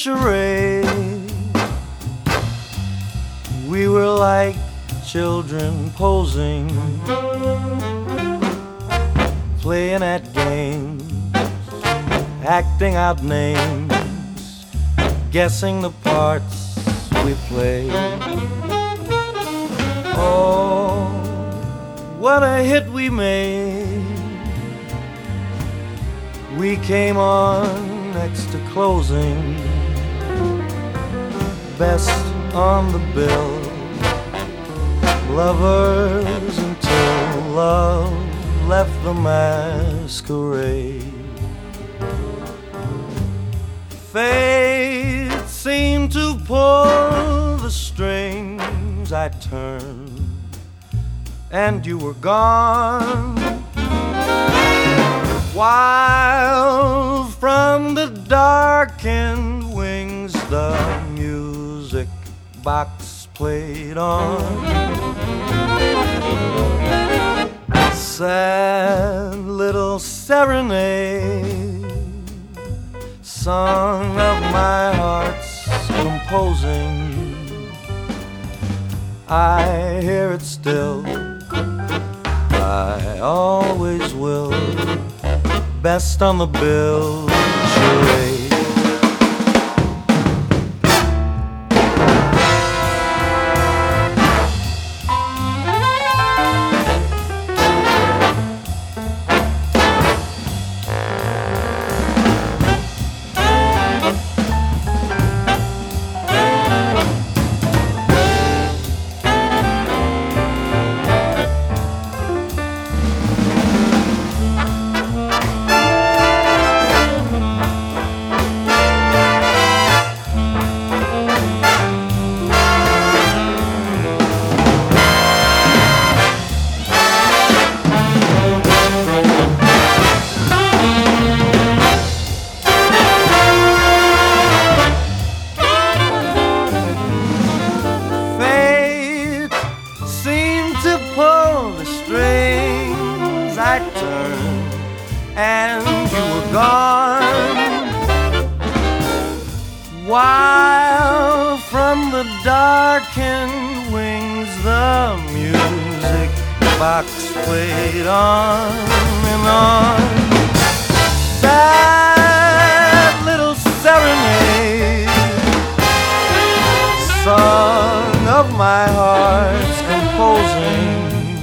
charade. We were like children posing, playing at games, acting out names, guessing the parts we played. Oh, what a hit we made. We came on next to closing, best on the bill, lovers until love left the masquerade. Fate seemed to pull the strings. I turned and you were gone, while from the darkened wings the music box played on. Sad little serenade, song of my heart's composing. I hear it still, I always will, best on the bill charade. I turned and you were gone, while from the darkened wings the music box played on and on. Sad little serenade, song of my heart's composing.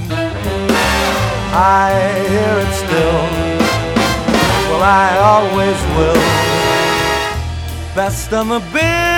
I hear it still, well I always will, best on the bill.